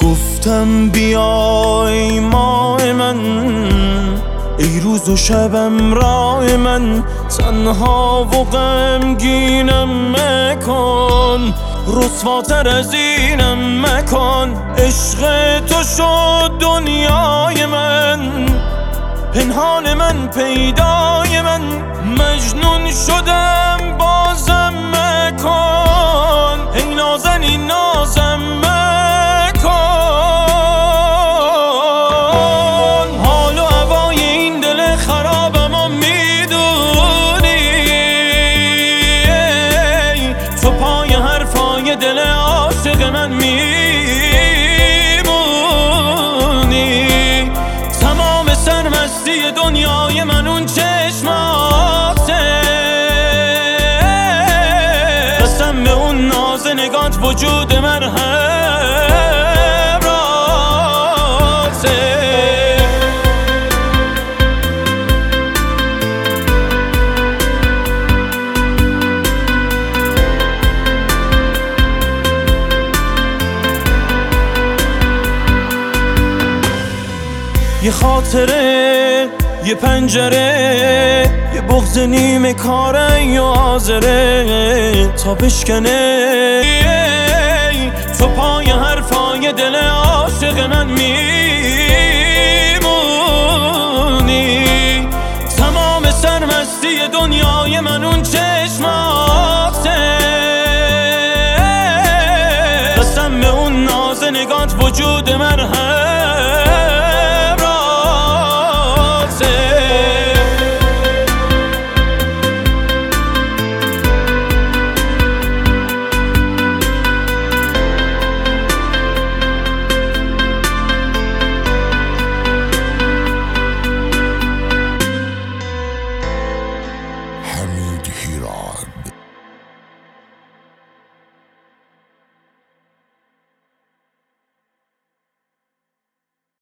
گفتم بیای ماه من، ای روز و شبم راه من، تنها و غمگینم مکن، رسواتر از اینم مکن. عشق تو شد دنیای من، پنهان من پیدای من، مجنون شدم بازم مکن، ای نازنین نازم مکن. حال و هوای این دل خرابم و میدونی، تو پای حرفای دل عاشق من میمونی. تمام سرمستی دنیای من اون چشماته، قسم به اون ناز نگات وجود من همراته. یه خاطره، یه پنجره، یه بغض نیمه کاره یا آزره تا بشکنه. تو پای حرفای دل عاشق من میمونی. تمام سرمستی دنیای من اون چشماته، قسم به اون ناز نگات وجود من حمید هیراد.